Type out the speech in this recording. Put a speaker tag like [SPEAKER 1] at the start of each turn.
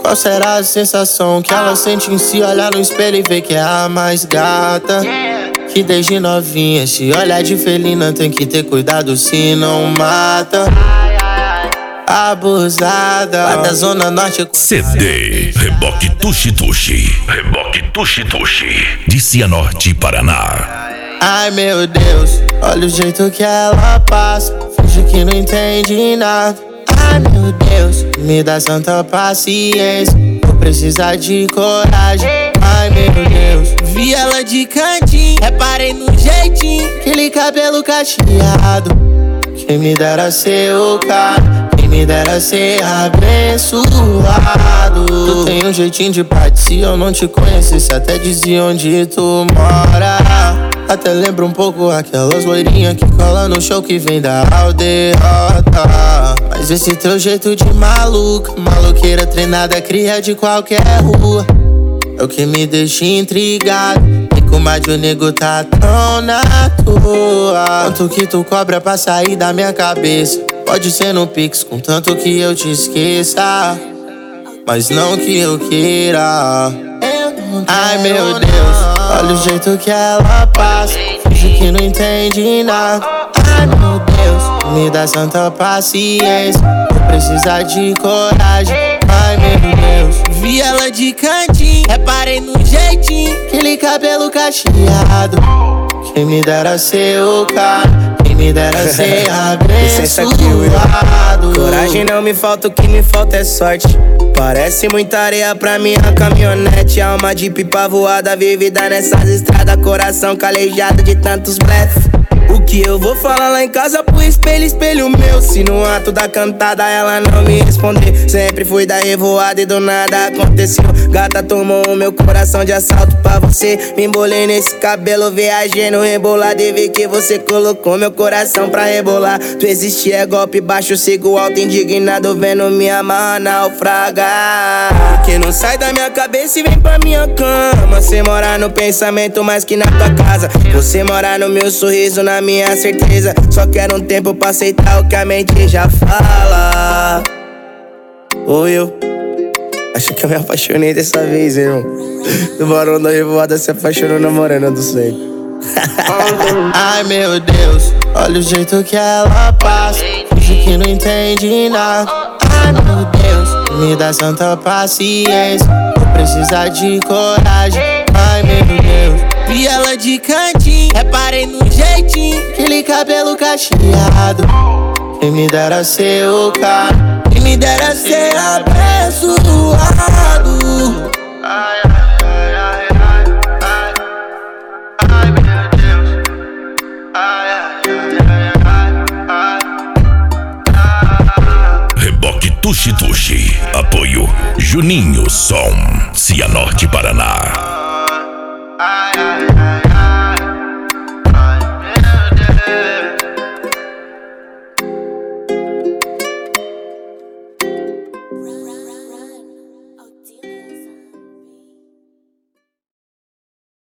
[SPEAKER 1] Qual será a sensação que ela sente em si? Olhar no espelho e ver que é a mais gata. Que desde novinha se olha de felina, tem que ter cuidado se não mata. Abusada, lá da zona norte.
[SPEAKER 2] CD Reboque Tuxi Tuxi. Reboque Tuxi Tuxi, de Cianorte, Paraná.
[SPEAKER 1] Ai meu Deus, olha o jeito que ela passa, finge que não entende nada. Ai meu Deus, me dá santa paciência, vou precisar de coragem. Ai meu Deus, vi ela de cantinho, reparei no jeitinho, aquele cabelo cacheado. Quem me dera ser o cara, quem me dera ser abençoado. Tu tem um jeitinho de parte, se eu não te conhecesse até dizia onde tu mora. Até lembra um pouco aquelas loirinhas que cola no show que vem da aldeota. Mas esse teu jeito de maluca, maloqueira treinada, cria de qualquer rua, é o que me deixa intrigado. E como a de o nego tá tão na tua. Quanto que tu cobra pra sair da minha cabeça? Pode ser no Pix, contanto que eu te esqueça, mas não que eu queira. Ai meu Deus, olha o jeito que ela passa, finge que não entende nada. Ai meu Deus, me dá santa paciência, vou precisar de coragem. Ai meu Deus, vi ela de cantinho, reparei no jeitinho, aquele cabelo cacheado. Quem me dera ser o cara, quem me dera ser abençoado.
[SPEAKER 3] Coragem não me falta, o que me falta é sorte. Parece muita areia pra minha caminhonete. Alma de pipa voada, vivida nessas estradas. Coração calejado de tantos blefs. O que eu vou falar lá em casa pro espelho, espelho meu? Se no ato da cantada ela não me responder, sempre fui da revoada e do nada aconteceu. Gata tomou o meu coração de assalto pra você. Me embolei nesse cabelo, viajei no rebolado e vi que você colocou meu coração pra rebolar. Tu existe é golpe baixo, sigo alto indignado, vendo minha amarra naufragar. Que não sai da minha cabeça e vem pra minha cama. Você mora no pensamento mais que na tua casa. Você mora no meu sorriso, na minha certeza. Só quero um tempo pra aceitar o que a mente já fala. Ou eu acho que eu me apaixonei dessa vez, irmão. Do Barão da Revoada se apaixonou na Morena do Centro.
[SPEAKER 1] Ai meu Deus, olha o jeito que ela passa, finge que não entende nada. Ai meu Deus, me dá santa paciência, vou precisar de coragem. Ai meu Deus, vi ela de cantinho, reparei no jeitinho, aquele cabelo cacheado. Quem me dera ser o cara, quem me dera ser abençoado. Ai, ai, ai, ai, ai, ai, meu Deus. Ai, ai, ai, ai, ai.
[SPEAKER 2] Reboque Tuxi Tuxi. Apoio Juninho Som, Cianorte, Paraná.
[SPEAKER 1] Ai, ai, ai.